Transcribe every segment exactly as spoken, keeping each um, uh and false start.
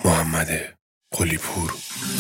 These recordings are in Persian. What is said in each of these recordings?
محمد قلی پور.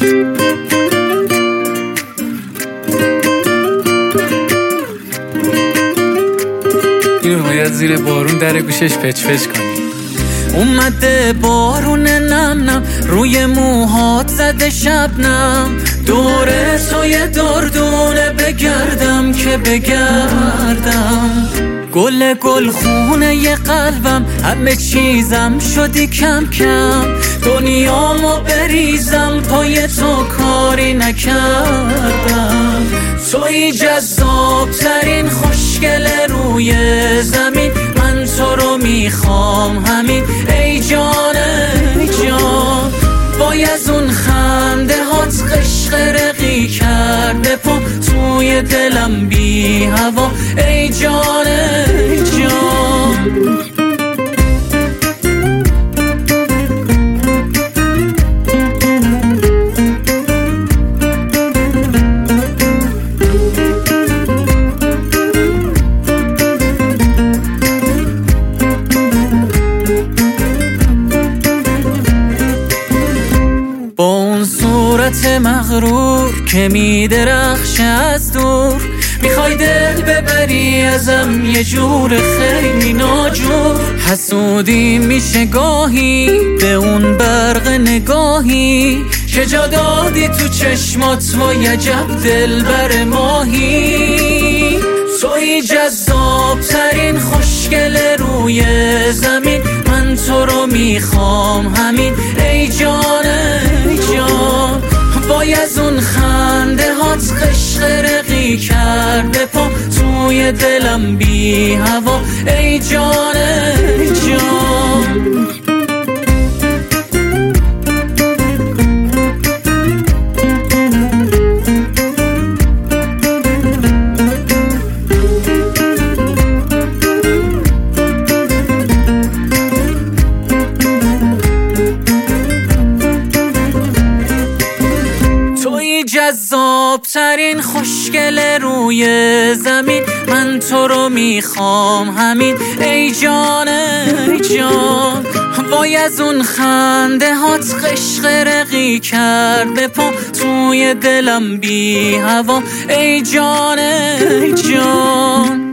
اینو باید زیر بارون در گوشش پچ پچ کنی. اومده بارون نم نم روی موهات زده شبنم، دور توی دردونه بگردم که بگردم. گل گل خونه ی قلبم، همه چیزم شدی کم کم، دنیامو بریزم پای تو کاری نکردم. توی جذاب ترین خوشگل روی زمین، من تو رو میخوام همین ای جان ای جان. وای از اون خنده هات قشقرقی کرده پا توی دلم بی هوا ای جان ای جان. با اون صورت مغرور که میدرخشه از دور، میخوای دل ببری ازم یه جور خیلی ناجور. حسودی میشه گاهی به اون برق نگاهی که جا دادی تو چشمات، وای عجب دلبر ماهی. توی جذاب ترین خوشگل روی زمین، من تو رو میخوام همین ای جان ای جان. وای از اون خنده هات قشقرقی کرده پا توی دلم بی هوا ای جان ای جان. جذاب ترین خوشگل روی زمین، من تو رو میخوام همین ای جان ای جان. وای از اون خنده هات قشقرقی کرده پا توی دلم بی هوا ای جان ای جان.